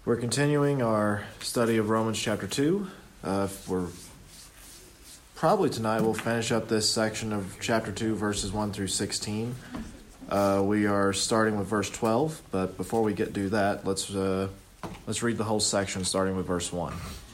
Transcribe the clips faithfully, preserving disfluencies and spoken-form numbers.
We're continuing our study of Romans chapter two. Uh, we're probably tonight we'll finish up this section of chapter two, verses one through sixteen. Uh, we are starting with verse twelve, but before we get do that, let's uh, let's read the whole section, starting with verse one.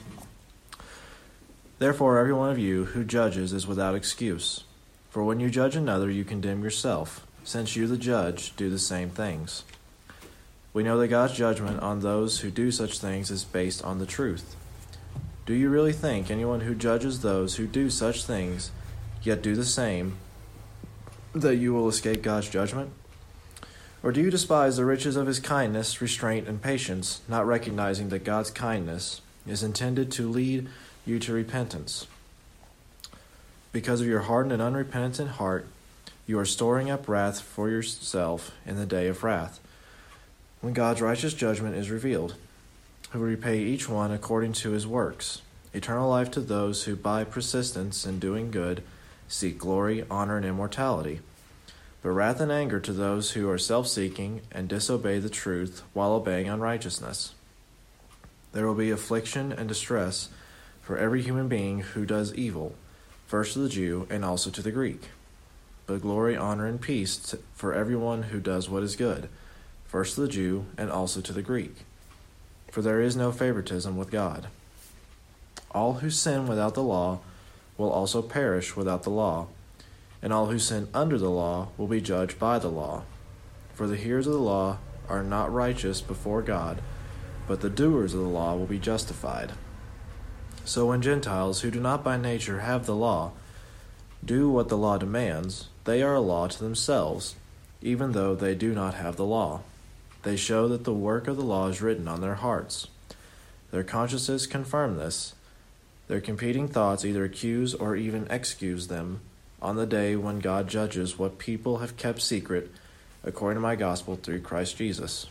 Therefore, every one of you who judges is without excuse. For when you judge another, you condemn yourself, since you, the judge, do the same things. We know that God's judgment on those who do such things is based on the truth. Do you really think anyone who judges those who do such things, yet do the same, that you will escape God's judgment? Or do you despise the riches of his kindness, restraint, and patience, not recognizing that God's kindness is intended to lead you to repentance? Because of your hardened and unrepentant heart, you are storing up wrath for yourself in the day of wrath, when God's righteous judgment is revealed, who will repay each one according to his works, eternal life to those who by persistence in doing good seek glory, honor, and immortality, but wrath and anger to those who are self-seeking and disobey the truth while obeying unrighteousness. There will be affliction and distress for every human being who does evil, first to the Jew and also to the Greek, but glory, honor, and peace to, for everyone who does what is good, first to the Jew and also to the Greek. For there is no favoritism with God. All who sin without the law will also perish without the law, and all who sin under the law will be judged by the law. For the hearers of the law are not righteous before God, but the doers of the law will be justified. So when Gentiles, who do not by nature have the law, do what the law demands, they are a law to themselves, even though they do not have the law. They show that the work of the law is written on their hearts. Their consciences confirm this. Their competing thoughts either accuse or even excuse them on the day when God judges what people have kept secret according to my gospel through Christ Jesus.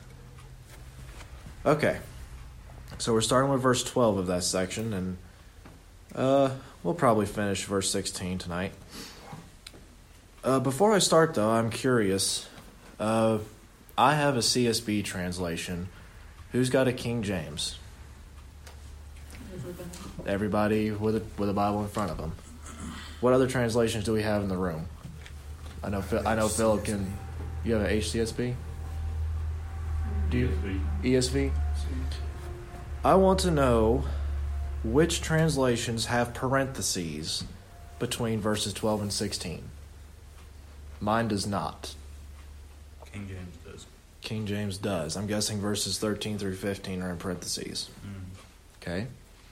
Okay, so we're starting with verse twelve of that section, and uh, we'll probably finish verse sixteen tonight. Uh, before I start, though, I'm curious. Uh, I have a C S B translation. Who's got a King James? Everybody. Everybody with a with a Bible in front of them. What other translations do we have in the room? I know Phil, I know Philip can. You have an H C S B? Do you? E S V. I want to know which translations have parentheses between verses twelve and sixteen. Mine does not. King James does. King James does. I'm guessing verses thirteen through fifteen are in parentheses. Mm. Okay.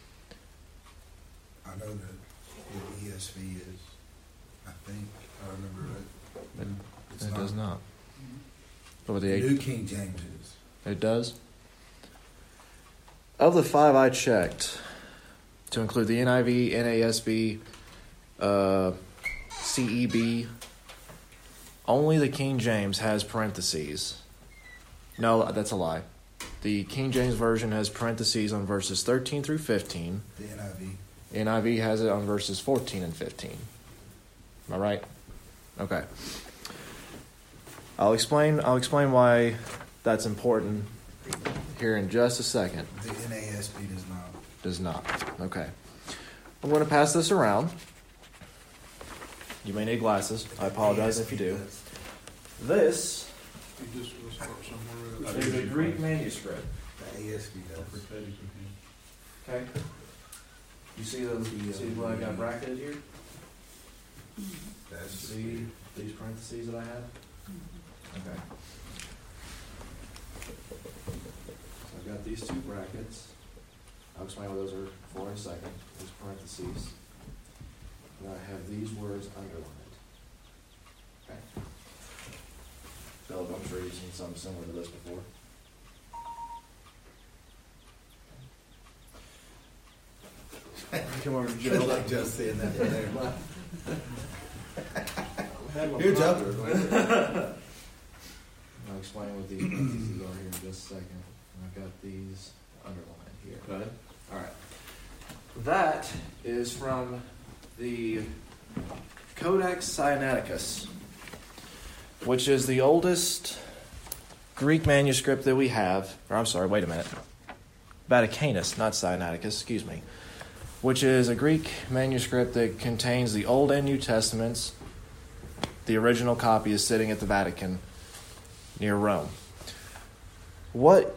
I know that what E S V is. I think I remember it. It, it's it not. does not. But with the The eight, New King James is. It does. Of the five I checked, to include the N I V, N A S B, uh, C E B, only the King James has parentheses. No, that's a lie. The King James Version has parentheses on verses thirteen through fifteen. The N I V. N I V has it on verses fourteen and fifteen. Am I right? Okay. I'll explain I'll explain why that's important here in just a second. The N A S B does not. Does not. Okay. I'm going to pass this around. You may need glasses. I apologize if you do. This is a Greek manuscript. The A S B does. Okay. You see the see what I got bracketed here? That's See these parentheses that I have? Okay. So I've got these two brackets. I'll explain what those are for in a second. These parentheses. And I have these words underlined. Okay. Philip, I'm sure you've seen something similar to this before. Come over to Joe. like just seeing that there. You're jumping. I'll explain what these parentheses are here in just a second. I've got these underlined here. Got it? All right. That is from the Codex Sinaiticus, which is the oldest Greek manuscript that we have. Or I'm sorry, wait a minute. Vaticanus, not Sinaiticus, excuse me, which is a Greek manuscript that contains the Old and New Testaments. The original copy is sitting at the Vatican near Rome. What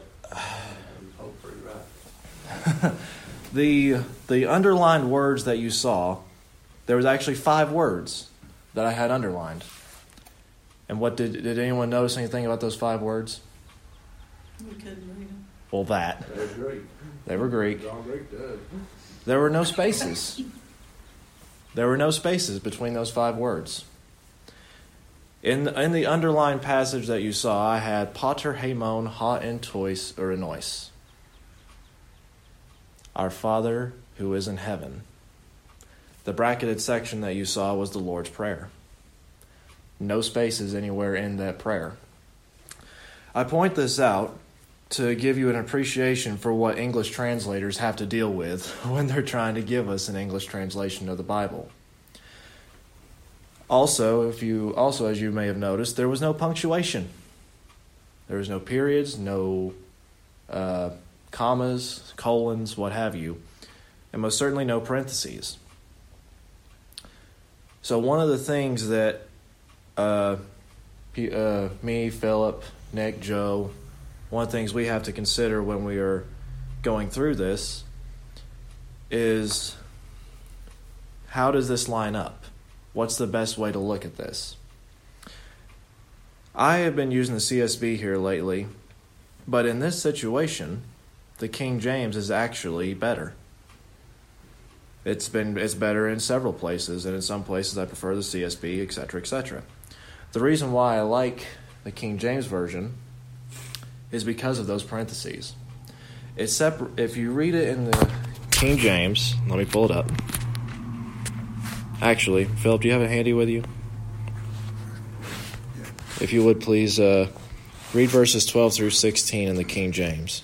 the the underlined words that you saw, there was actually five words that I had underlined. And what did did anyone notice anything about those five words? We couldn't read them. Well, that. They're Greek. They were Greek. It's all Greek to us. There were no spaces. There were no spaces between those five words. In the, in the underlined passage that you saw, I had Pater Haimon ha en tois uranois. Our Father who is in heaven. The bracketed section that you saw was the Lord's Prayer. No spaces anywhere in that prayer. I point this out to give you an appreciation for what English translators have to deal with when they're trying to give us an English translation of the Bible. Also, if you also as you may have noticed, there was no punctuation. There was no periods, no uh, commas, colons, what have you, and most certainly no parentheses. So one of the things that uh, uh, me, Philip, Nick, Joe, one of the things we have to consider when we are going through this is, how does this line up? What's the best way to look at this? I have been using the C S B here lately, but in this situation, the King James is actually better. It's been it's better in several places, and in some places I prefer the C S B, et cetera, et cetera. The reason why I like the King James Version is because of those parentheses. It's separ- if you read it in the King James, let me pull it up. Actually, Philip, do you have it handy with you? If you would please uh, read verses twelve through sixteen in the King James.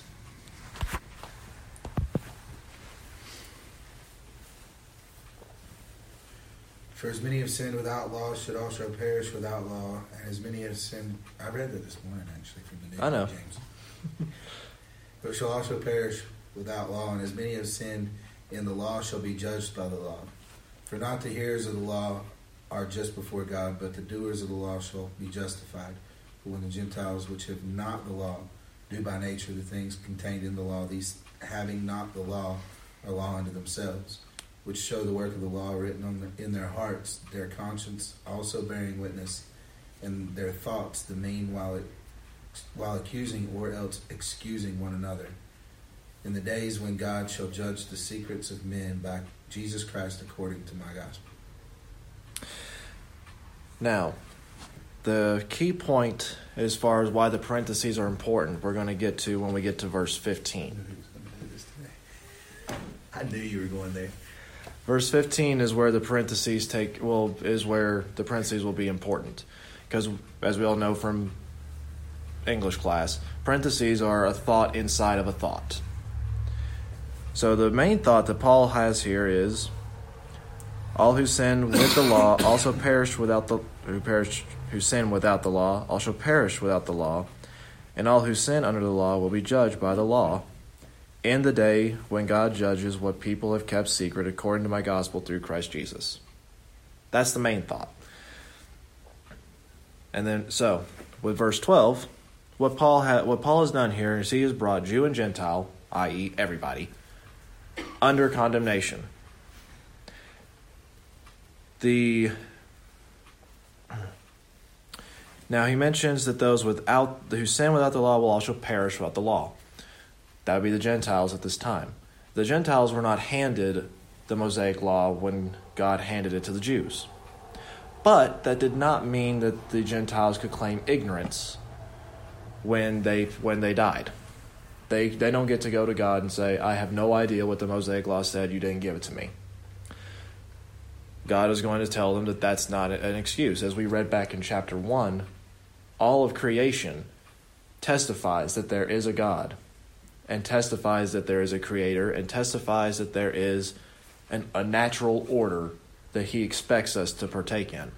For as many have sinned without law should also perish without law, and as many have sinned... I read that this morning, actually, from the New I know. King James. But shall also perish without law, and as many have sinned in the law shall be judged by the law. For not the hearers of the law are just before God, but the doers of the law shall be justified. For when the Gentiles which have not the law do by nature the things contained in the law, these having not the law are law unto themselves, which show the work of the law written on the, in their hearts, their conscience also bearing witness, and their thoughts the mean while it, while accusing or else excusing one another. In the days when God shall judge the secrets of men by Jesus Christ according to my gospel. Now, the key point as far as why the parentheses are important, we're going to get to when we get to verse fifteen. I knew you were going there. Verse fifteen is where the parentheses take well is where the parentheses will be important, because as we all know from English class, parentheses are a thought inside of a thought. So the main thought that Paul has here is, all who sin with the law also perish without the who perish who sin without the law also perish without the law, and all who sin under the law will be judged by the law in the day when God judges what people have kept secret according to my gospel through Christ Jesus. That's the main thought. And then, so, with verse twelve, what Paul ha- what Paul has done here is he has brought Jew and Gentile, that is everybody, under condemnation. The Now he mentions that those without who sin without the law will also perish without the law. That would be the Gentiles at this time. The Gentiles were not handed the Mosaic law when God handed it to the Jews. But that did not mean that the Gentiles could claim ignorance when they when they died. They they don't get to go to God and say, I have no idea what the Mosaic law said, you didn't give it to me. God is going to tell them that that's not an excuse. As we read back in chapter one, all of creation testifies that there is a God, and testifies that there is a creator, and testifies that there is an, a natural order that he expects us to partake in.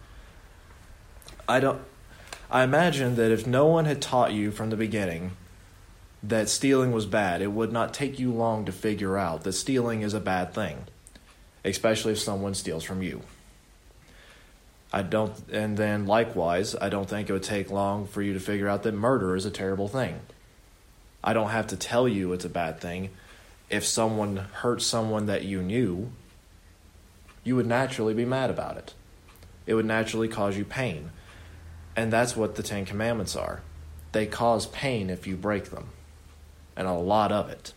I don't. I imagine that if no one had taught you from the beginning that stealing was bad. It would not take you long to figure out that stealing is a bad thing, especially if someone steals from you. I don't, and then likewise, I don't think it would take long for you to figure out that murder is a terrible thing. I don't have to tell you it's a bad thing. If someone hurt someone that you knew, you would naturally be mad about it. It would naturally cause you pain. And that's what the Ten Commandments are. They cause pain if you break them, and a lot of it.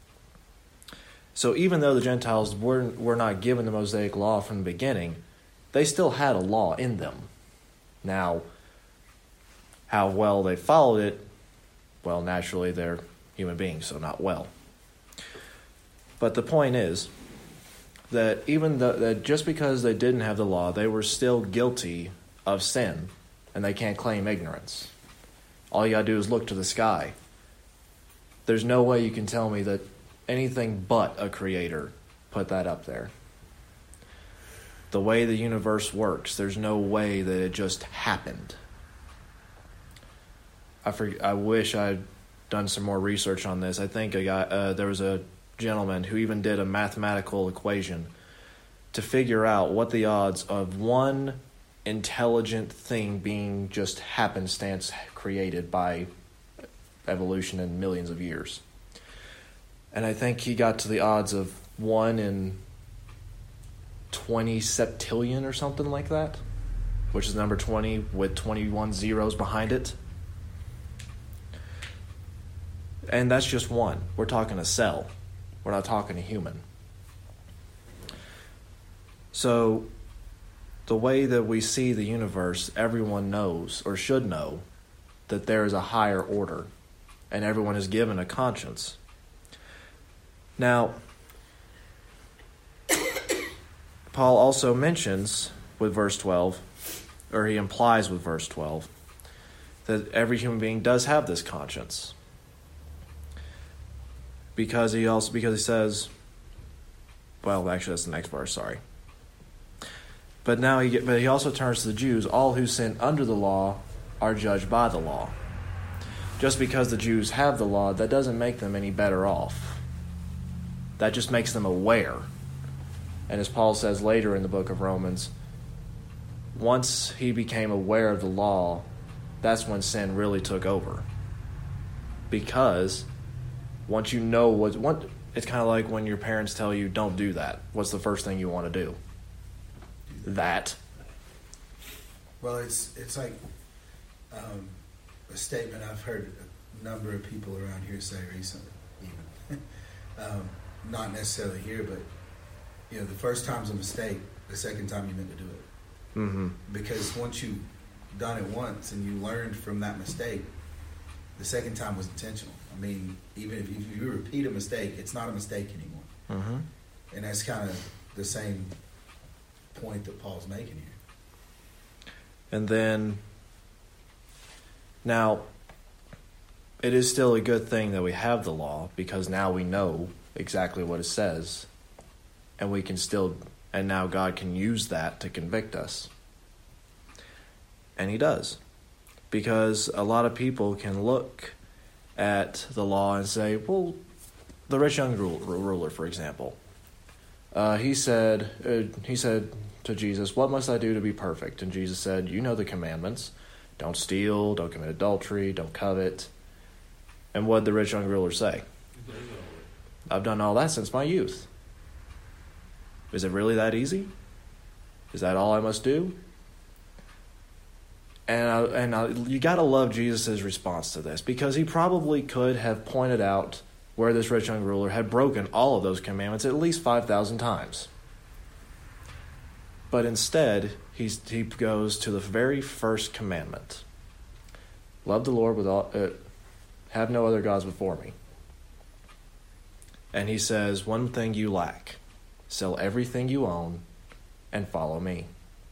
So even though the Gentiles were, were not given the Mosaic law from the beginning, they still had a law in them. Now, how well they followed it, well, naturally they're human beings, so not well. But the point is that even the, that just because they didn't have the law, they were still guilty of sin, and they can't claim ignorance. All you gotta do is look to the sky. There's no way you can tell me that anything but a creator put that up there. The way the universe works, there's no way that it just happened. I for, I wish I'd done some more research on this. I think a guy, uh, there was a gentleman who even did a mathematical equation to figure out what the odds of one intelligent thing being just happenstance created by evolution in millions of years. And I think he got to the odds of one in twenty septillion or something like that, which is number twenty with twenty-one zeros behind it. And that's just one. We're talking a cell. We're not talking a human. So the way that we see the universe, everyone knows or should know that there is a higher order, and everyone is given a conscience. Now, Paul also mentions with verse twelve, or he implies with verse twelve, that every human being does have this conscience. Because he also because he says, well, actually that's the next verse, sorry. But now he but he also turns to the Jews, all who sin under the law are judged by the law. Just because the Jews have the law, that doesn't make them any better off. That just makes them aware. And as Paul says later in the book of Romans, once he became aware of the law, that's when sin really took over. Because once you know what, what it's kind of like when your parents tell you, don't do that. What's the first thing you want to do? That. Well, it's it's like um, a statement I've heard a number of people around here say recently, even. um, not necessarily here, but you know, the first time's a mistake. The second time you meant to do it. Mm-hmm. Because once you've done it once and you learned from that mistake, the second time was intentional. I mean, even if you, if you repeat a mistake, it's not a mistake anymore. Mm-hmm. And that's kind of the same point that Paul's making here. And then, now, it is still a good thing that we have the law, because now we know exactly what it says, and we can still, and now God can use that to convict us. And he does. Because a lot of people can look at the law and say, well, the rich young ruler, for example, uh, he said, uh, he said to Jesus, what must I do to be perfect? And Jesus said, you know the commandments. Don't steal, don't commit adultery, don't covet. And what did the rich young ruler say? I've done all that since my youth. Is it really that easy? Is that all I must do? And I, and I, you got to love Jesus' response to this, because he probably could have pointed out where this rich young ruler had broken all of those commandments at least five thousand times. But instead, he's, he goes to the very first commandment. Love the Lord with all, uh, have no other gods before me. And he says, one thing you lack, sell everything you own and follow me.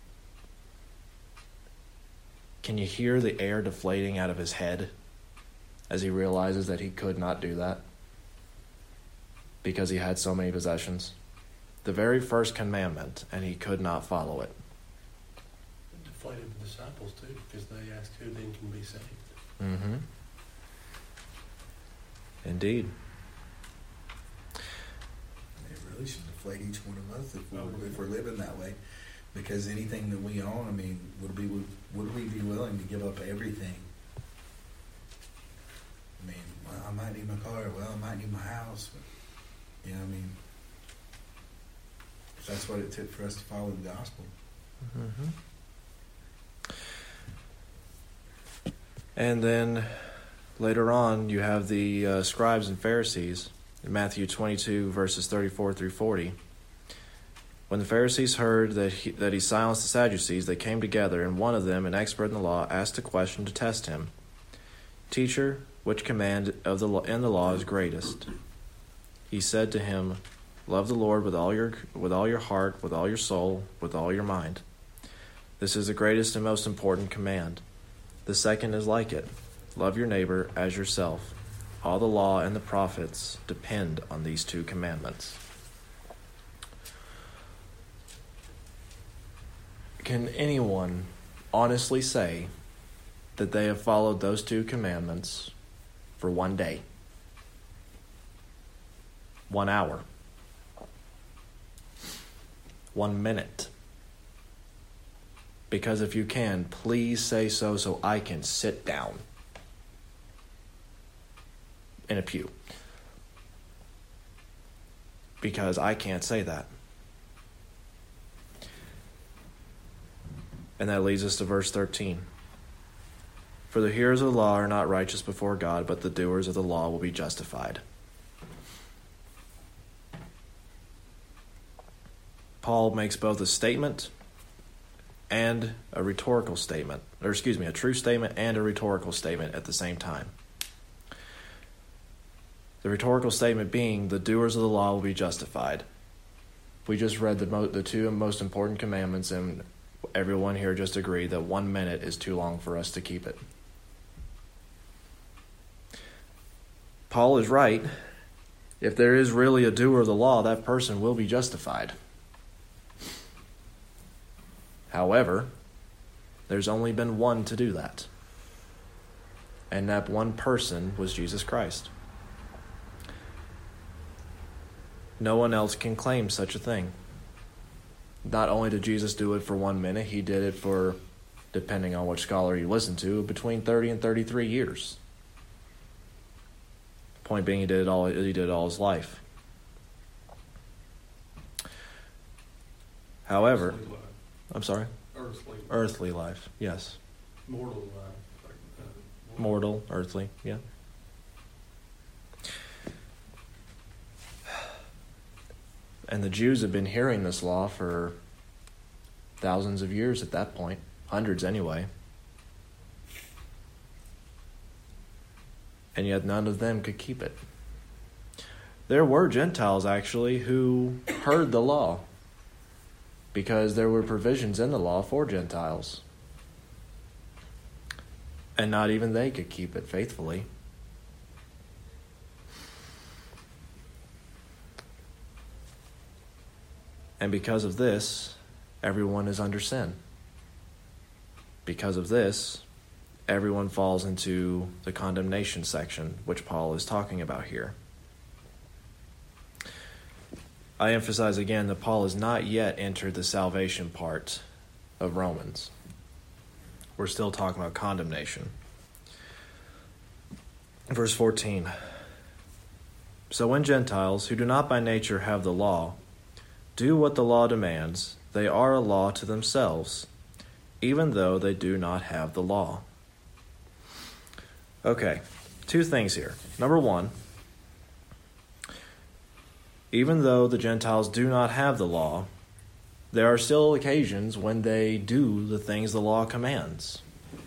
Can you hear the air deflating out of his head as he realizes that he could not do that because he had so many possessions? The very first commandment, and he could not follow it. It deflated the disciples too, because they asked who then can be saved. Mm-hmm. Indeed. It really should deflate each one of us if we're, if we're living that way. Because anything that we own, I mean, would we would, would we be willing to give up everything? I mean, well, I might need my car. Well, I might need my house. But, you know, I mean, that's what it took for us to follow the gospel. Mm-hmm. And then later on, you have the uh, scribes and Pharisees in Matthew twenty-two, verses thirty-four through forty. When the Pharisees heard that he, that he silenced the Sadducees, they came together, and one of them, an expert in the law, asked a question to test him. "Teacher, which command of the in the law is greatest?" He said to him, "Love the Lord with all your with all your heart, with all your soul, with all your mind. This is the greatest and most important command. The second is like it. Love your neighbor as yourself. All the law and the prophets depend on these two commandments." Can anyone honestly say that they have followed those two commandments for one day, one hour, one minute? Because if you can, please say so so I can sit down in a pew. Because I can't say that. And that leads us to verse thirteen. "For the hearers of the law are not righteous before God, but the doers of the law will be justified." Paul makes both a statement and a rhetorical statement, or excuse me, a true statement and a rhetorical statement at the same time. The rhetorical statement being, the doers of the law will be justified. We just read the mo- the two most important commandments, and everyone here just agreed that one minute is too long for us to keep it. Paul is right. If there is really a doer of the law, that person will be justified. However, there's only been one to do that. And that one person was Jesus Christ. No one else can claim such a thing. Not only did Jesus do it for one minute, he did it for, depending on which scholar you listen to, between thirty and thirty-three years. Point being, he did it all. He did it all his life. However, Earthly life. I'm sorry. Earthly. life. Earthly life, yes. Mortal life. Like, uh, Mortal, earthly, yeah. And the Jews have been hearing this law for thousands of years at that point, hundreds anyway. And yet none of them could keep it. There were Gentiles, actually, who heard the law because there were provisions in the law for Gentiles. And not even they could keep it faithfully. And because of this, everyone is under sin. Because of this, everyone falls into the condemnation section, which Paul is talking about here. I emphasize again that Paul has not yet entered the salvation part of Romans. We're still talking about condemnation. Verse fourteen. "So when Gentiles, who do not by nature have the law, do what the law demands, they are a law to themselves, even though they do not have the law." Okay, two things here. Number one, even though the Gentiles do not have the law, there are still occasions when they do the things the law commands.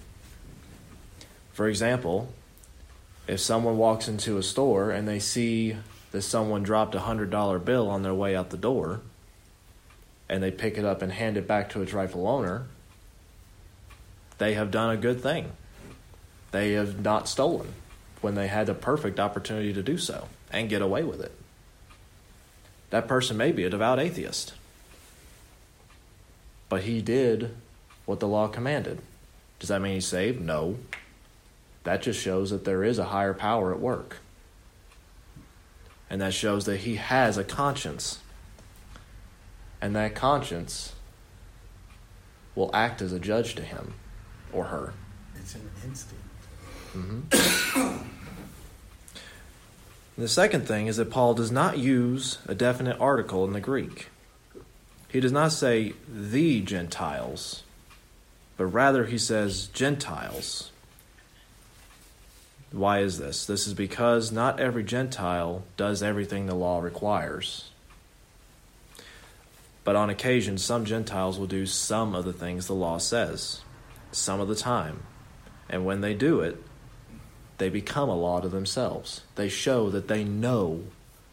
For example, if someone walks into a store and they see that someone dropped a one hundred dollar bill on their way out the door, and they pick it up and hand it back to its rightful owner, they have done a good thing. They have not stolen when they had the perfect opportunity to do so and get away with it. That person may be a devout atheist, but he did what the law commanded. Does that mean he's saved? No. That just shows that there is a higher power at work. And that shows that he has a conscience. And that conscience will act as a judge to him or her. It's an instinct. Mm-hmm. The second thing is that Paul does not use a definite article in the Greek. He does not say the Gentiles, but rather he says Gentiles. Why is this? This is because not every Gentile does everything the law requires. But on occasion, some Gentiles will do some of the things the law says, some of the time. And when they do it, they become a law to themselves. They show that they know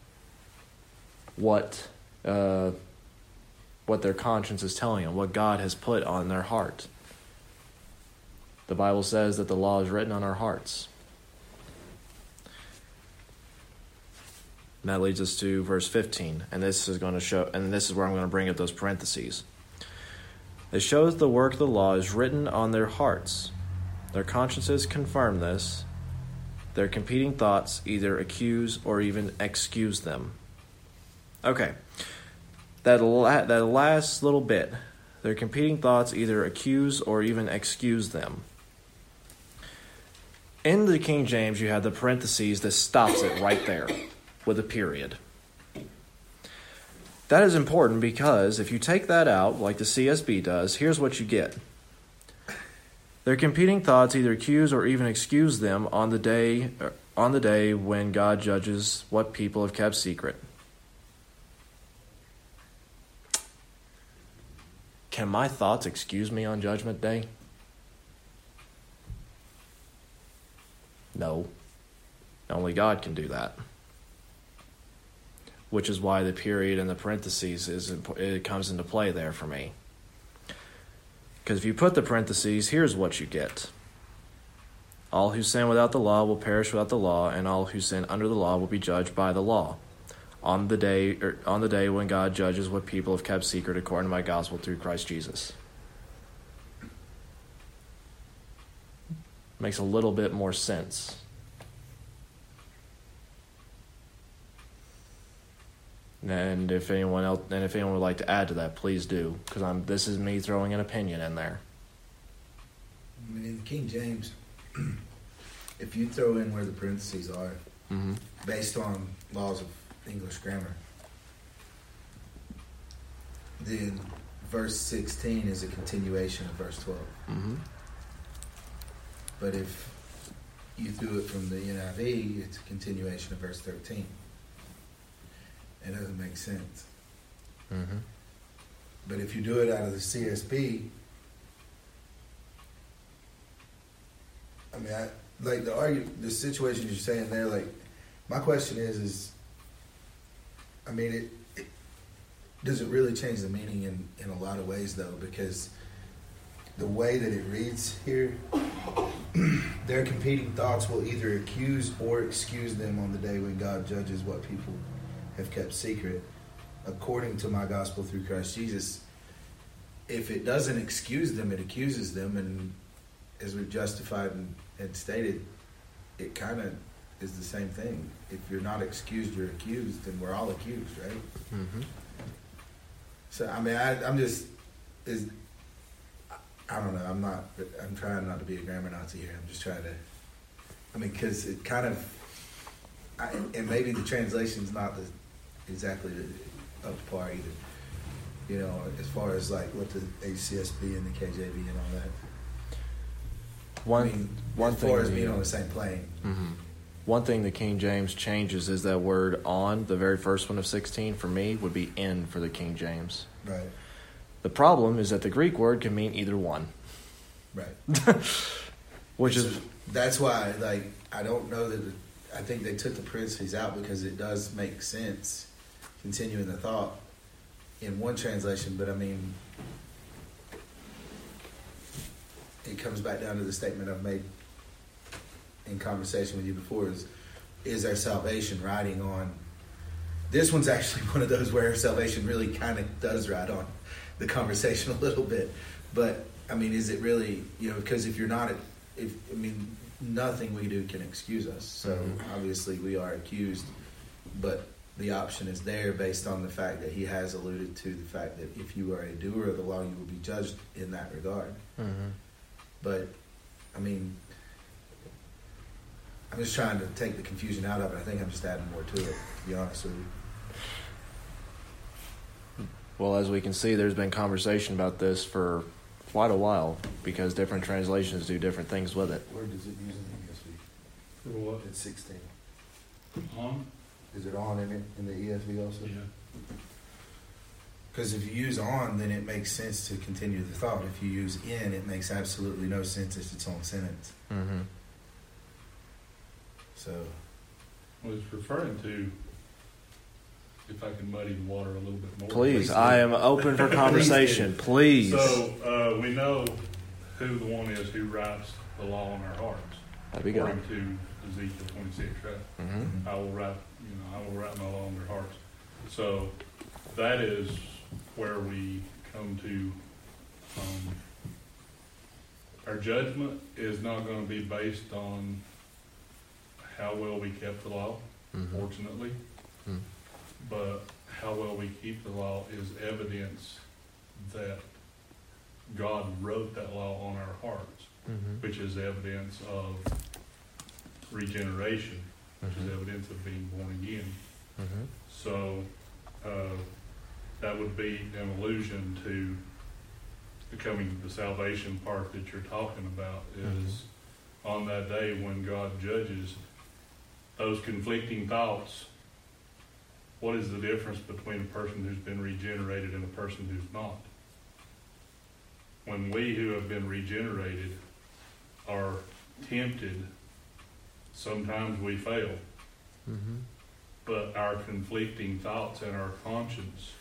what uh, what their conscience is telling them, what God has put on their heart. The Bible says that the law is written on our hearts. And that leads us to verse fifteen, and this is going to show, and this is where I'm going to bring up those parentheses. It shows the work of the law is written on their hearts. Their consciences confirm this. Their competing thoughts either accuse or even excuse them. Okay, that la- that last little bit, their competing thoughts either accuse or even excuse them. In the King James, you have the parentheses that stops it right there with a period. That is important because if you take that out, like the C S B does, here's what you get. Their competing thoughts either accuse or even excuse them on the day on the day when God judges what people have kept secret. Can my thoughts excuse me on Judgment Day? No. Only God can do that. Which is why the period and the parentheses is it comes into play there for me. Because if you put the parentheses, here's what you get. All who sin without the law will perish without the law, and all who sin under the law will be judged by the law. On the day, er, on the day when God judges what people have kept secret according to my gospel through Christ Jesus. Makes a little bit more sense. And if anyone else, and if anyone would like to add to that, please do, because I'm. This is me throwing an opinion in there. I mean, in the King James, if you throw in where the parentheses are, Mm-hmm. based on laws of English grammar, then verse sixteen is a continuation of verse twelve. Mm-hmm. But if you threw it from the N I V, it's a continuation of verse thirteen. It doesn't make sense. Mm-hmm. But if you do it out of the C S B, I mean, I, like the argument, the situation you're saying there, like, my question is, is, I mean, it, it does it really change the meaning in, in a lot of ways, though, because the way that it reads here, their competing thoughts will either accuse or excuse them on the day when God judges what people have kept secret, according to my gospel through Christ Jesus. If it doesn't excuse them, it accuses them, and as we've justified and, and stated, it kind of is the same thing. If you're not excused, you're accused, and we're all accused, right? Mm-hmm. So, I mean, I, I'm just, is, I don't know, I'm not, I'm trying not to be a grammar Nazi here. I'm just trying to, I mean, because it kind of, I, and maybe the translation's not the, exactly up to par either. You know, as far as like what the H C S B and the K J V and all that. One, I mean, one as thing far as the, being on the same plane. Mm-hmm. One thing the King James changes is that word "on." The very first one of sixteen for me would be "in" for the King James. Right. The problem is that the Greek word can mean either one. Right. Which so is that's why, like, I don't know that. It, I think they took the parentheses out because it does make sense, continuing the thought in one translation. But I mean, it comes back down to the statement I've made in conversation with you before: is is our salvation riding on? This one's actually one of those where our salvation really kind of does ride on the conversation a little bit. But I mean, is it really, you know, because if you're not, if I mean, nothing we do can excuse us. So Mm-hmm. obviously we are accused but the option is there based on the fact that he has alluded to the fact that if you are a doer of the law, you will be judged in that regard. Mm-hmm. But, I mean, I'm just trying to take the confusion out of it. I think I'm just adding more to it, to be honest with you. Well, as we can see, there's been conversation about this for quite a while because different translations do different things with it. Where does it use in the E S V? For what? It's sixteen. On? Is it on in it in the E S V also? Yeah. Because if you use on, then it makes sense to continue the thought. If you use in, it makes absolutely no sense. It's its own sentence. Mm-hmm. So, Well, it's referring to, if I can muddy the water a little bit more. Please, Please I do. am open for conversation. Please. So, uh, we know who the one is who writes the law on our hearts. There we go. According to Ezekiel twenty-six, right? Mm-hmm. I will write, you know, I will write my law on their hearts. So that is where we come to, um, our judgment is not going to be based on how well we kept the law, Mm-hmm. fortunately, Mm-hmm. but how well we keep the law is evidence that God wrote that law on our hearts, Mm-hmm. which is evidence of regeneration, which is evidence of being born again. Mm-hmm. So uh, that would be an allusion to becoming the salvation part that you're talking about is on that day when God judges those conflicting thoughts. What is the difference between a person who's been regenerated and a person who's not? When we who have been regenerated are tempted, sometimes we fail, Mm-hmm. but our conflicting thoughts and our conscience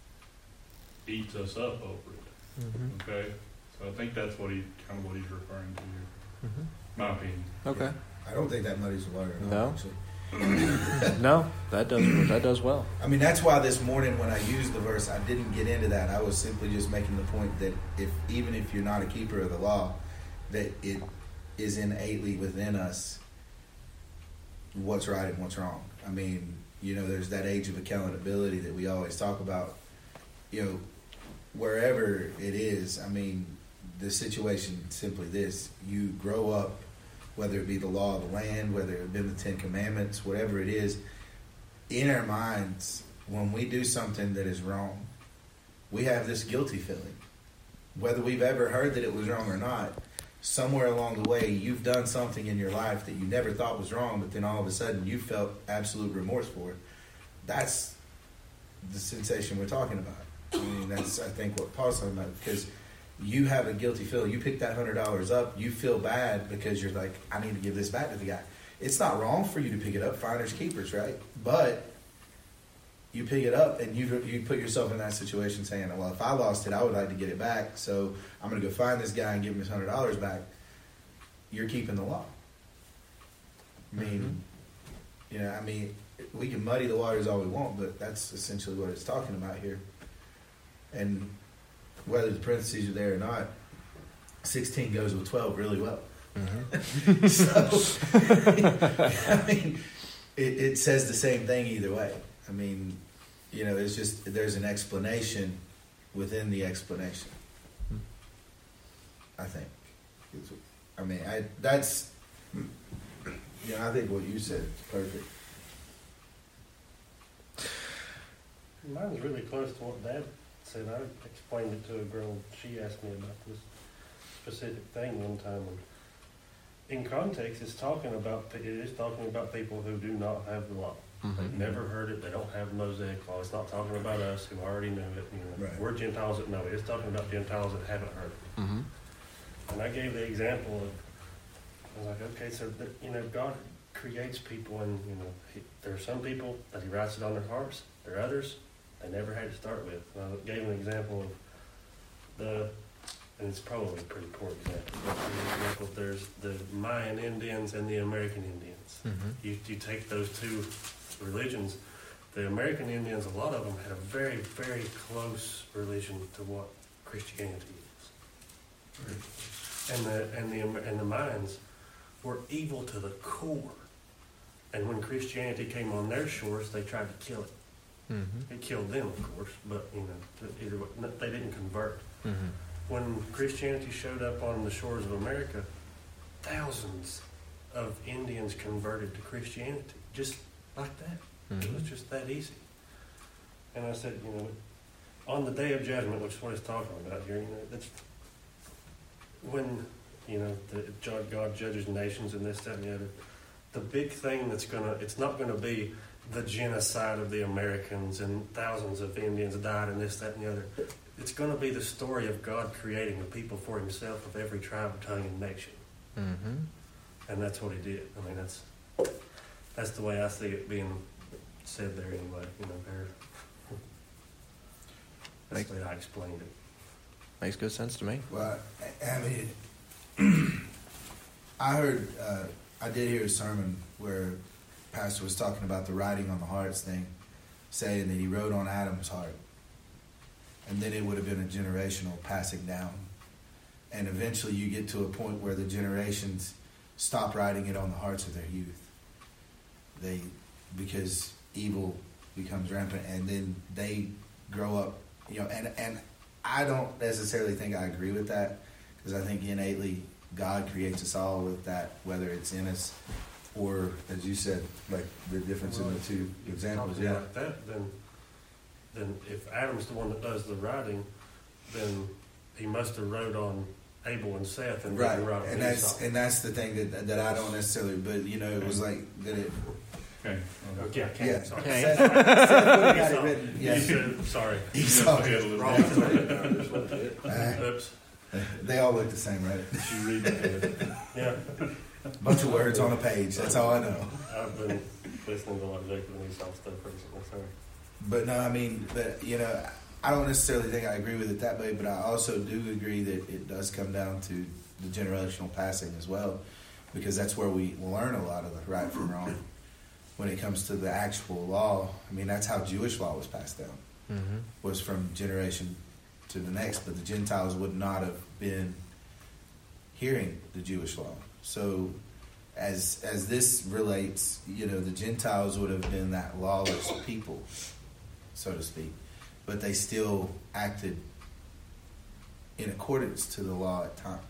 eats us up over it. Mm-hmm. Okay? So I think that's what he kind of what he's referring to here. Mm-hmm. My opinion. Okay. I don't think that muddies the water at all, No. actually. No, that does that does well. I mean, that's why this morning when I used the verse, I didn't get into that. I was simply just making the point that if even if you're not a keeper of the law, that it is innately within us what's right and what's wrong. I mean, you know, there's that age of accountability that we always talk about. You know, wherever it is, I mean, the situation is simply this. You grow up, whether it be the law of the land, whether it be the Ten Commandments, whatever it is, in our minds, when we do something that is wrong, we have this guilty feeling. Whether we've ever heard that it was wrong or not, somewhere along the way, you've done something in your life that you never thought was wrong, but then all of a sudden you felt absolute remorse for it. That's the sensation we're talking about. I mean, that's, I think, what Paul's talking about, because you have a guilty feeling. You pick that one hundred dollars up, you feel bad because you're like, I need to give this back to the guy. It's not wrong for you to pick it up, finders keepers, right? But you pick it up and you you put yourself in that situation saying, well, if I lost it, I would like to get it back, so I'm going to go find this guy and give him his one hundred dollars back. You're keeping the law. I mean, mm-hmm. you know, I mean, we can muddy the waters all we want, but that's essentially what it's talking about here. And whether the parentheses are there or not, sixteen goes with twelve really well. Mm-hmm. So, I mean, it, it says the same thing either way. I mean, you know, it's just, there's an explanation within the explanation. I think. It's, I mean, I that's, you know, I think what you said is perfect. Mine's really close to what Dad said. I explained it to a girl. She asked me about this specific thing one time. And in context, it's talking about it is talking about people who do not have the law. Mm-hmm. They've never heard it. They don't have the Mosaic law. It's not talking about us who already knew it. You know, Right. We're Gentiles that know it. It's talking about Gentiles that haven't heard it. Mm-hmm. And I gave the example of, I was like, okay, so that, you know, God creates people, and you know, he, there are some people that He writes it on their hearts. There are others they never had to start with. And I gave an example of the, and it's probably a pretty poor example, but for example, there's the Mayan Indians and the American Indians. Mm-hmm. You you take those two religions. The American Indians, a lot of them had a very, very close religion to what Christianity is. And the and the and the Mayans were evil to the core. And when Christianity came on their shores, they tried to kill it. Mm-hmm. It killed them, of course, but you know, either way, no, they didn't convert. Mm-hmm. When Christianity showed up on the shores of America, thousands of Indians converted to Christianity, just like that. It was Mm-hmm. just that easy. And I said, you know, on the day of judgment, which is what it's talking about here, you know, that's when, you know, the, God judges nations and this, that, and the other. The big thing that's gonna, it's not gonna be the genocide of the Americans and thousands of Indians died and this, that, and the other. It's gonna be the story of God creating a people for himself of every tribe, tongue, and nation. Mm-hmm. And that's what he did. I mean, that's that's the way I see it being said there anyway, you know, there. That's the way I explained it. Makes good sense to me. Well, I mean, I heard, uh, I did hear a sermon where pastor was talking about the writing on the hearts thing, saying that he wrote on Adam's heart, and then it would have been a generational passing down, and eventually you get to a point where the generations stop writing it on the hearts of their youth. They, because evil becomes rampant, and then they grow up, you know, and and I don't necessarily think I agree with that, because I think innately God creates us all with that, whether it's in us or, as you said, like the difference in the two examples. Talking Yeah. like that, then, then if Adam's the one that does the writing, then he must have wrote on Abel and Seth and Right, didn't write on and that's Esau. and that's the thing that that I don't necessarily, but you know, it was like that it. Okay. Okay, I can't. Yeah, Sorry. Okay. Seth- Seth would have got it written. You Yeah, said- sorry. Esau. Yeah. Uh, Oops. they all look the same, right? You read it. Yeah, Bunch of words on a page. That's all I know. I've been listening to a lot of Jacob and Esau stuff recently. Sorry. But no, I mean, but, you know, I don't necessarily think I agree with it that way, but I also do agree that it does come down to the generational passing as well, because that's where we learn a lot of the right from wrong. When it comes to the actual law, I mean, that's how Jewish law was passed down, Mm-hmm. was from generation to the next, but the Gentiles would not have been hearing the Jewish law. So as as this relates, you know, the Gentiles would have been that lawless people, so to speak, but they still acted in accordance to the law at times,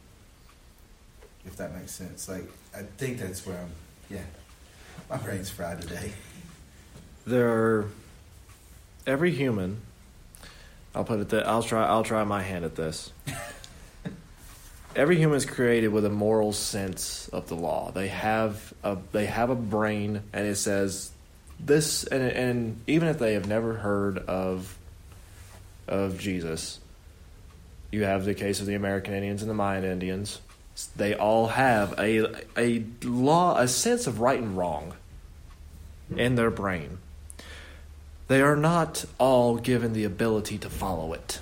if that makes sense. Like, I think that's where I'm, yeah, my brain's fried today. There are every human. I'll put it that I'll try. I'll try my hand at this. Every human is created with a moral sense of the law. They have a they have a brain, and it says this. And, and even if they have never heard of of Jesus, you have the case of the American Indians and the Mayan Indians. They all have a a law, a sense of right and wrong in their brain. They are not all given the ability to follow it.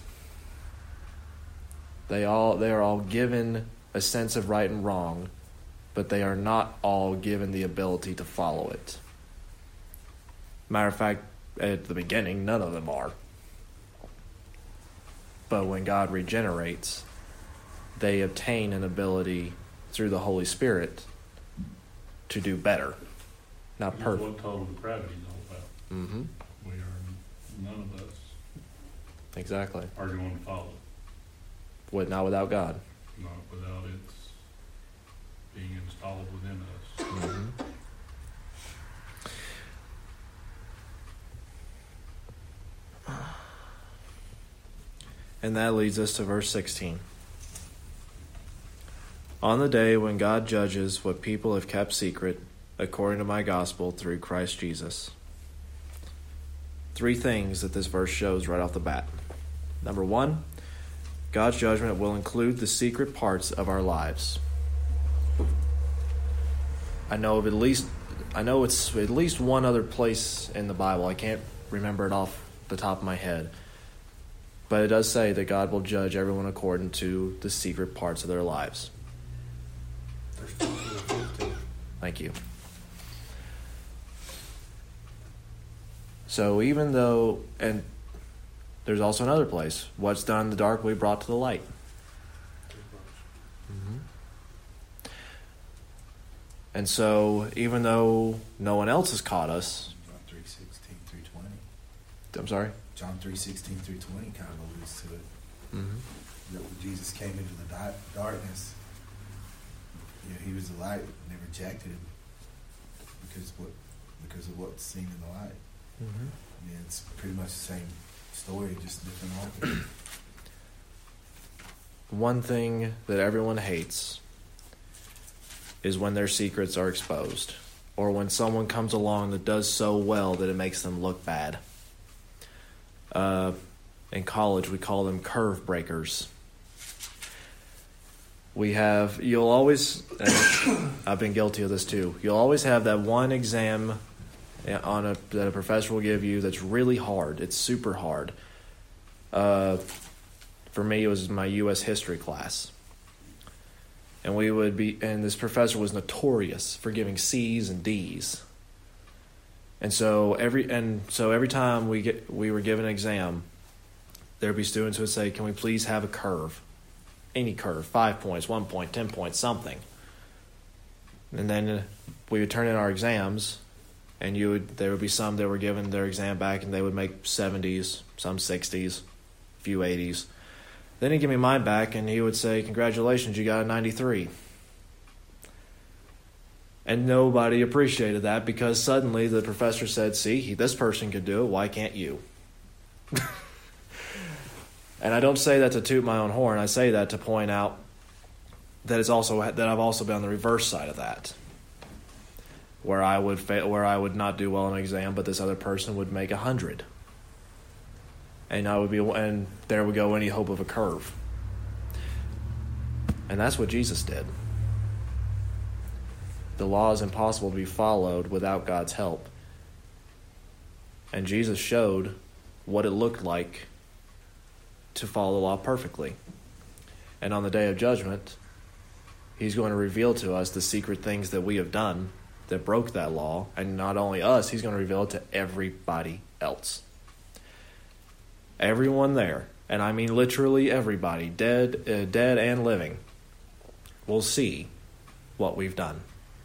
They all they are all given a sense of right and wrong, but they are not all given the ability to follow it. Matter of fact, at the beginning, none of them are. But when God regenerates, they obtain an ability through the Holy Spirit to do better. Not Here's perfect. what total depravity is all about. Mm-hmm. We are, none of us Exactly. are going to follow, With, not without God. not without its being installed within us. Mm-hmm. And that leads us to verse sixteen. On the day when God judges what people have kept secret, according to my gospel through Christ Jesus. Three things that this verse shows right off the bat. Number one, God's judgment will include the secret parts of our lives. I know of at least, I know it's at least one other place in the Bible. I can't remember it off the top of my head. But it does say that God will judge everyone according to the secret parts of their lives. There's fourteen and fifteen. Thank you. So even though, and there's also another place, what's done in the dark we brought to the light. And so, even though no one else has caught us, John three sixteen through twenty. I'm sorry? John three sixteen through twenty kind of alludes to it. Mm-hmm. That when Jesus came into the di- darkness, you know, he was the light, and they rejected him because what because of what's seen in the light. Mm-hmm. I mean, it's pretty much the same story, just different author. One thing that everyone hates is when their secrets are exposed, or when someone comes along that does so well that it makes them look bad. Uh, in college, we call them curve breakers. We have, you'll always, and I've been guilty of this too, you'll always have that one exam on a, that a professor will give you that's really hard. It's super hard. Uh, for me, it was my U S history class. And we would be, and this professor was notorious for giving C's and D's. And so every, and so every time we get, we were given an exam, there'd be students who would say, "Can we please have a curve? Any curve, five points, one point, ten points, something." And then we would turn in our exams, and you would, there would be some that were given their exam back, and they would make seventies, some sixties, a few eighties. Then he'd give me mine back, and he would say, "Congratulations, you got a ninety-three." And nobody appreciated that because suddenly the professor said, "See, he, this person could do it, why can't you?" And I don't say that to toot my own horn. I say that to point out that it's also that I've also been on the reverse side of that, where I would fail, where I would not do well in an exam, but this other person would make a hundred, and I would be, and there would go any hope of a curve. And that's what Jesus did. The law is impossible to be followed without God's help, and Jesus showed what it looked like to follow the law perfectly. And on the day of judgment, he's going to reveal to us the secret things that we have done that broke that law. And not only us, he's going to reveal it to everybody else. Everyone there, and I mean literally everybody, dead, uh, dead and living, will see what we've done.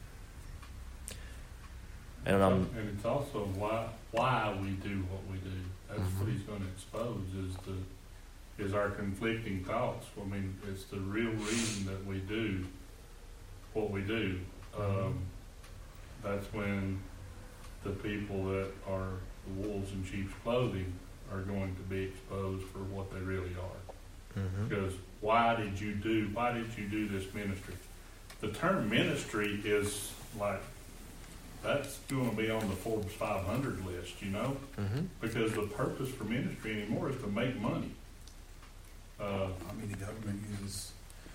And, um, and it's also why why we do what we do. That's Mm-hmm. what he's going to expose is the is our conflicting thoughts. I mean, it's the real reason that we do what we do. Um, that's when the people that are the wolves in sheep's clothing are going to be exposed for what they really are. mm-hmm. Because why did you do? Why did you do this ministry? The term ministry is like that's going to be on the Forbes five hundred list, you know, Mm-hmm. because the purpose for ministry anymore is to make money. Uh, I mean, the government uses,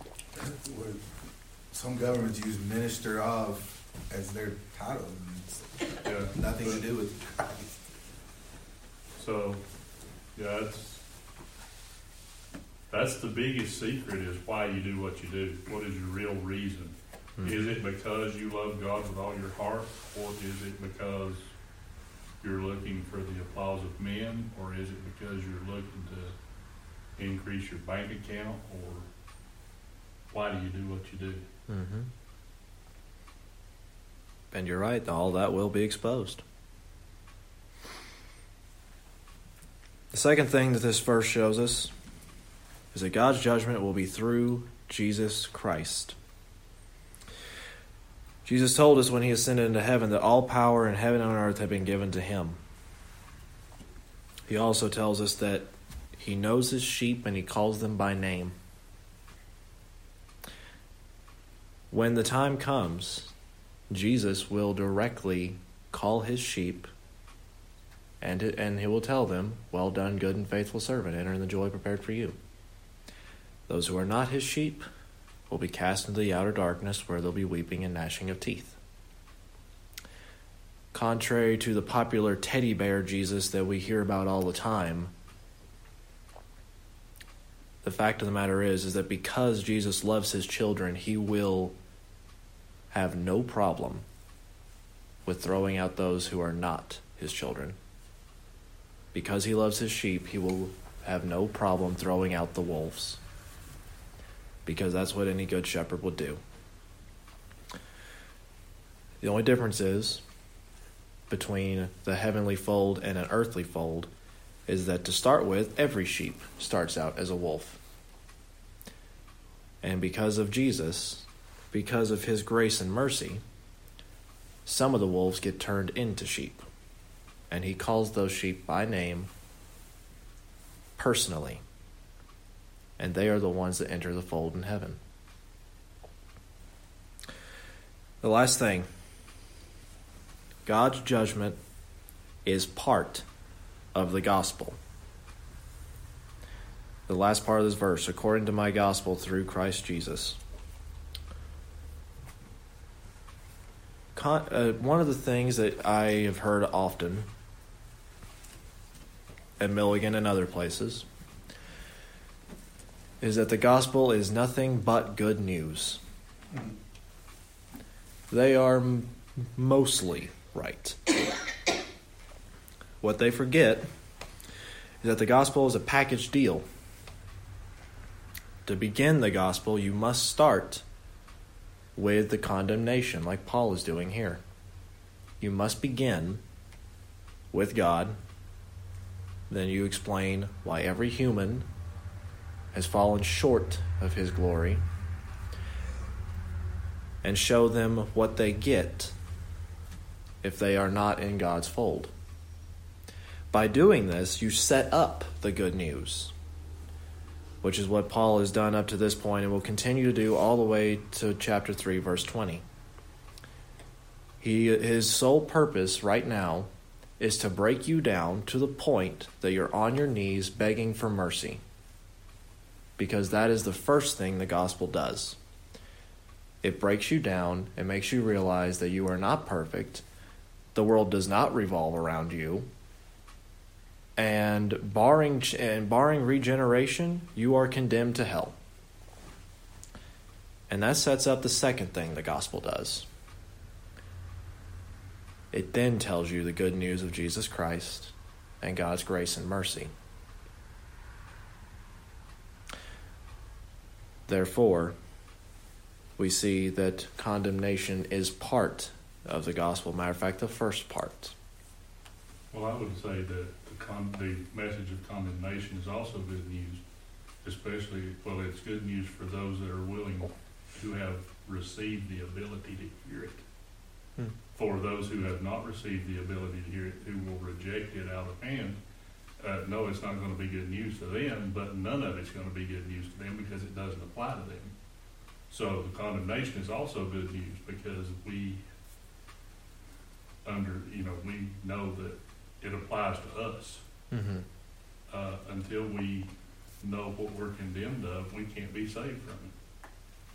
some governments use minister of as their title. And it's yeah. nothing to do with Christ. So, yeah, that's that's the biggest secret is why you do what you do. What is your real reason? Mm-hmm. Is it because you love God with all your heart, or is it because you're looking for the applause of men, or is it because you're looking to increase your bank account, or why do you do what you do? Mm-hmm. And you're right, all that will be exposed. The second thing that this verse shows us is that God's judgment will be through Jesus Christ. Jesus told us when he ascended into heaven that all power in heaven and on earth had been given to him. He also tells us that he knows his sheep and he calls them by name. When the time comes, Jesus will directly call his sheep and and he will tell them, "Well done, good and faithful servant, enter in the joy prepared for you." Those who are not his sheep will be cast into the outer darkness where there'll be weeping and gnashing of teeth. Contrary to the popular teddy bear Jesus that we hear about all the time, the fact of the matter is, is that because Jesus loves his children, he will have no problem with throwing out those who are not his children. Because he loves his sheep, he will have no problem throwing out the wolves. Because that's what any good shepherd would do. The only difference is between the heavenly fold and an earthly fold is that to start with, every sheep starts out as a wolf. And because of Jesus, because of his grace and mercy, some of the wolves get turned into sheep. And he calls those sheep by name personally. And they are the ones that enter the fold in heaven. The last thing, God's judgment is part of the gospel. The last part of this verse, according to my gospel through Christ Jesus. Con- uh, one of the things that I have heard often at Milligan and other places is that the gospel is nothing but good news. They are m- mostly right. What they forget is that the gospel is a package deal. To begin the gospel, you must start with the condemnation, like Paul is doing here. You must begin with God. Then you explain why every human has fallen short of his glory, and show them what they get if they are not in God's fold. By doing this, you set up the good news, which is what Paul has done up to this point and will continue to do all the way to chapter three, verse twenty. He, his sole purpose right now is to break you down to the point that you're on your knees begging for mercy, because that is the first thing the gospel does. It breaks you down and makes you realize that you are not perfect. The world does not revolve around you. And barring and barring regeneration, you are condemned to hell. And that sets up the second thing the gospel does. It then tells you the good news of Jesus Christ and God's grace and mercy. Therefore, we see that condemnation is part of the gospel. Matter of fact, the first part. Well, I would say that the, con- the message of condemnation is also good news, especially, well, it's good news for those that are willing to have received the ability to hear it. Hmm. For those who have not received the ability to hear it, who will reject it out of hand, uh, no, it's not going to be good news to them, but none of it's going to be good news to them because it doesn't apply to them. So the condemnation is also good news because we under, you know, we know that it applies to us. Mm-hmm. Uh, until we know what we're condemned of, we can't be saved from it.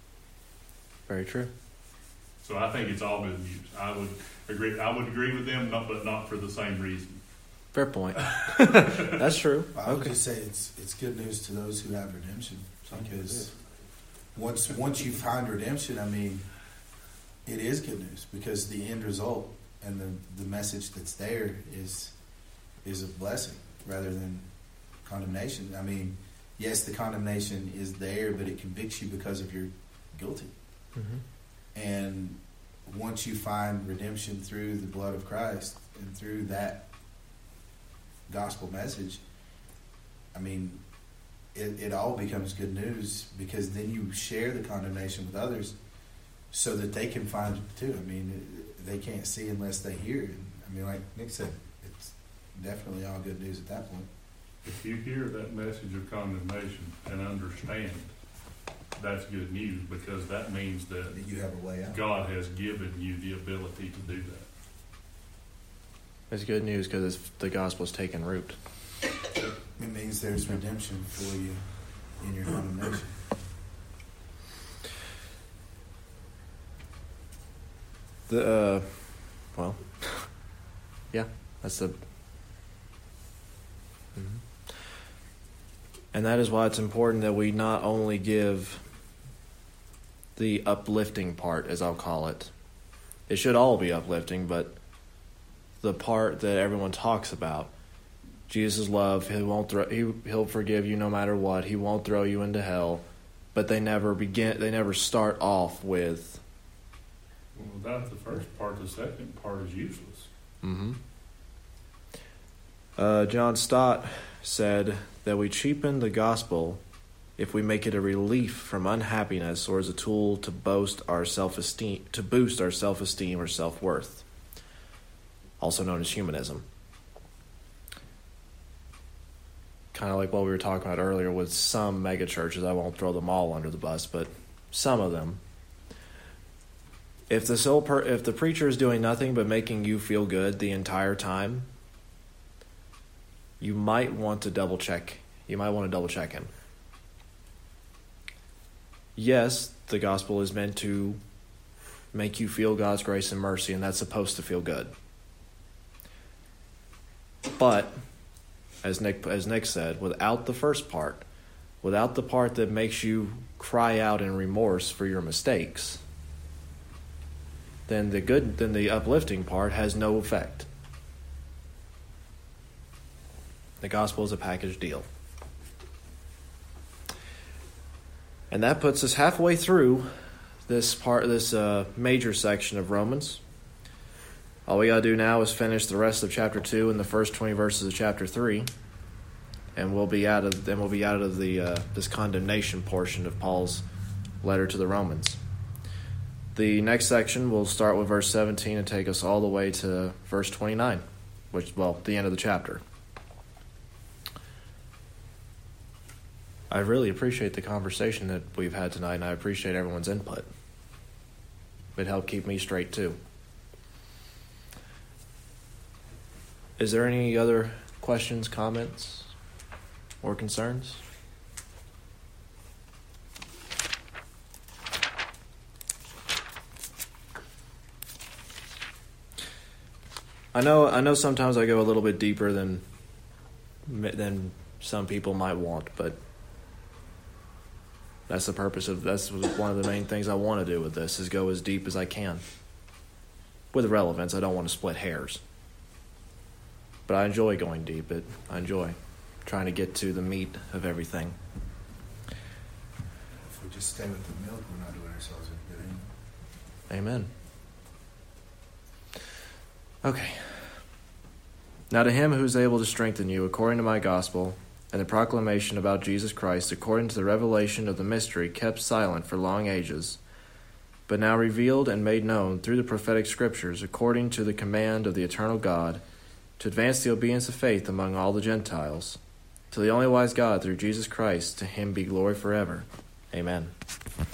Very true. So I think it's all good news. I would agree. I would agree with them, not, but not for the same reason. Fair point. That's true. I would okay. just say it's it's good news to those who have redemption, because once once you find redemption, I mean, it is good news because the end result and the, the message that's there is is a blessing rather than condemnation. I mean, yes, the condemnation is there, but it convicts you because of your guilty. Mm-hmm. And once you find redemption through the blood of Christ and through that gospel message, I mean, it, it all becomes good news, because then you share the condemnation with others so that they can find it too. I mean, it, they can't see unless they hear. And, I mean, like Nick said, it's definitely all good news at that point. If you hear that message of condemnation and understand, that's good news, because that means that, that you have a way out. God has given you the ability to do that. It's good news because the gospel's taken root. It means there's redemption for you in your condemnation. The uh, well, yeah, that's the. Mm-hmm. And that is why it's important that we not only give the uplifting part, as I'll call it. It should all be uplifting, but the part that everyone talks about, Jesus' love, he won't throw, he, he'll forgive you no matter what. He won't throw you into hell. But they never begin. They never start off with Well, without the first part, the second part is useless. Mm-hmm. Uh, John Stott said that we cheapen the gospel if we make it a relief from unhappiness or as a tool to boast our self-esteem, to boost our self-esteem or self-worth, also known as humanism. Kind of like what we were talking about earlier with some megachurches. I won't throw them all under the bus, but some of them. If the sole per- if the preacher is doing nothing but making you feel good the entire time, you might want to double check. You might want to double check him. Yes, the gospel is meant to make you feel God's grace and mercy, and that's supposed to feel good. But, as Nick as Nick said, without the first part, without the part that makes you cry out in remorse for your mistakes, then the good, then the uplifting part has no effect. The gospel is a package deal. And that puts us halfway through this part, this uh, major section of Romans. All we got to do now is finish the rest of chapter two and the first twenty verses of chapter three, and we'll be out of then we'll be out of the uh, this condemnation portion of Paul's letter to the Romans. The next section will start with verse seventeen and take us all the way to verse twenty-nine, which well, the end of the chapter. I really appreciate the conversation that we've had tonight, and I appreciate everyone's input. It helped keep me straight, too. Is there any other questions, comments, or concerns? I know I know sometimes I go a little bit deeper than than some people might want, but that's the purpose of, that's one of the main things I want to do with this, is go as deep as I can. With relevance, I don't want to split hairs. But I enjoy going deep. It, I enjoy trying to get to the meat of everything. If we just stay with the milk, we're not doing ourselves any good anyway. Amen. Okay. Now to him who is able to strengthen you according to my gospel and the proclamation about Jesus Christ according to the revelation of the mystery kept silent for long ages, but now revealed and made known through the prophetic scriptures according to the command of the eternal God, to advance the obedience of faith among all the Gentiles, to the only wise God through Jesus Christ, to him be glory forever. Amen.